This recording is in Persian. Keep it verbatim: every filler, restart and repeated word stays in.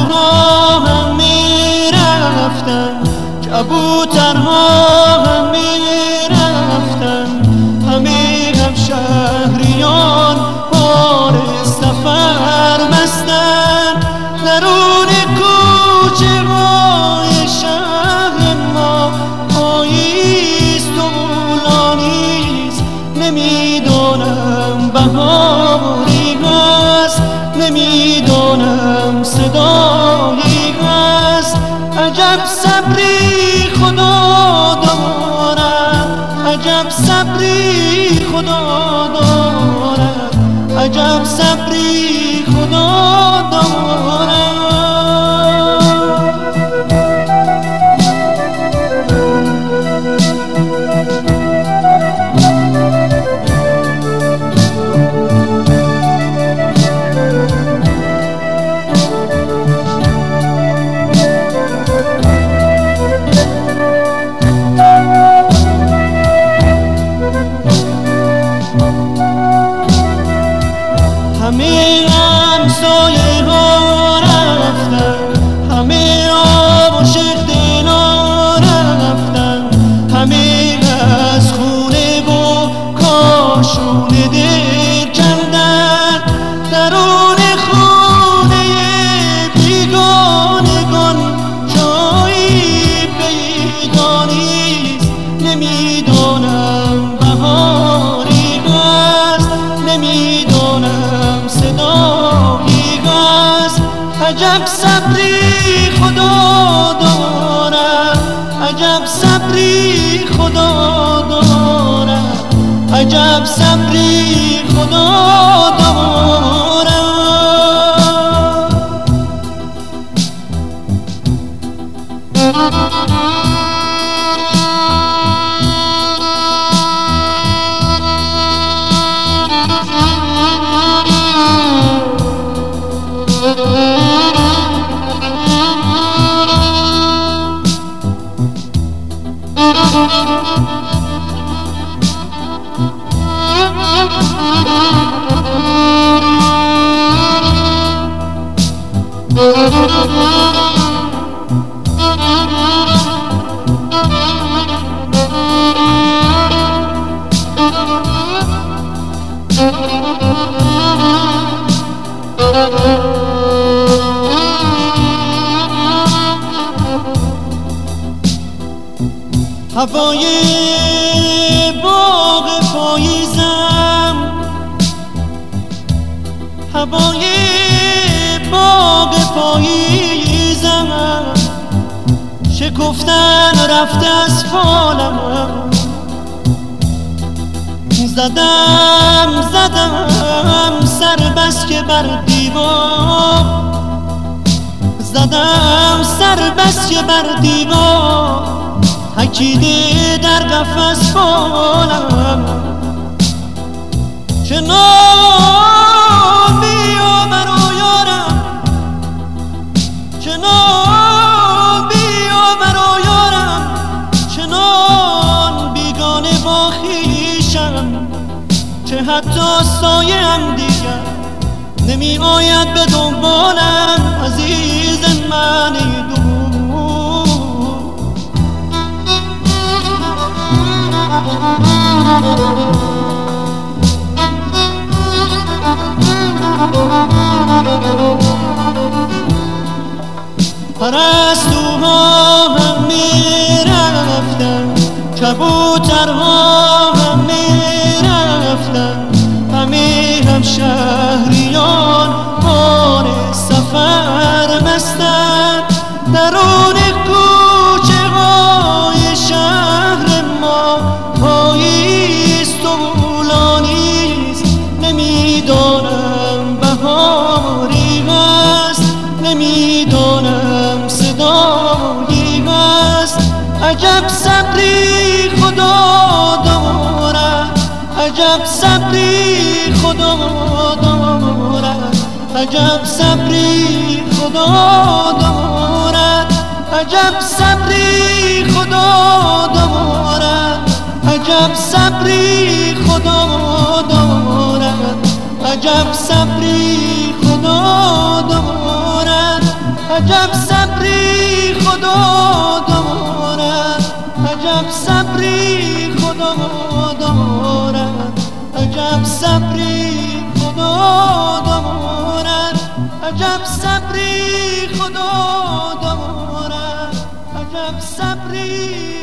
کبوترها هم میرفتن، کبوترها هم میرفتن، همه هم شهریان بار سفر بستن. درون کوچه های شهر ما پاییست و طولانیست، نمیدونم بهاری هست، نمیدونم صدایی هست. عجب صبری خدا دارد، عجب صبری خدا دارد، عجب صبری خدا دارد. همه همسایه ها رفتن، همه عاشق دلا رفتن، همه از خونه و کاشونه دل کندن. درون خونه بیگانگان جایی پیدا نیست، نمیدونم بهاری هست، نمیدونم صدایی هست. عجب صبری خدا دارد، عجب صبری خدا دارد، عجب صبری خدا دارد. هوای باغ پاییزم، هوای باغ پاییزم، شکفتن رفت از فالم. زدم زدم سر بس که بر دیوار، زدم سر بس که بر دیوار، حکیده در قفس فالم. چنان بیا برو یارم، چنان بیا برو یارم، چنان بیگانه با خویشم که حتی سایه هم دیگر نمی آید به دنبالم. عزیز من دور پرستوها هم میرفتن، کبوترها هم میرفتن، همه هم شهریان بار سفر بستن. درون کوچه های شهر ما پاییست و طولانیست، نمیدانم بهاری هست، نمیدانم صدایی هست. عجب صبری خدا دارد، عجب صبری خدا دارد، عجب صبری خدا دارد، عجب صبری خدا دارد، عجب صبری خدا دارد، عجب صبری خدا دارد، عجب صبری خدا دارد، عجب صبری خدا دارد، عجب صبری خدا دارد، عجب صبری خدا دارد، عجب صبری